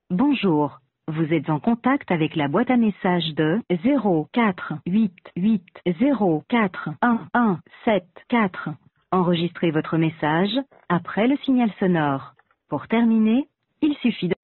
Bonjour, vous êtes en contact avec la boîte à messages de 0488041174. Enregistrez votre message après le signal sonore. Pour terminer, il suffit de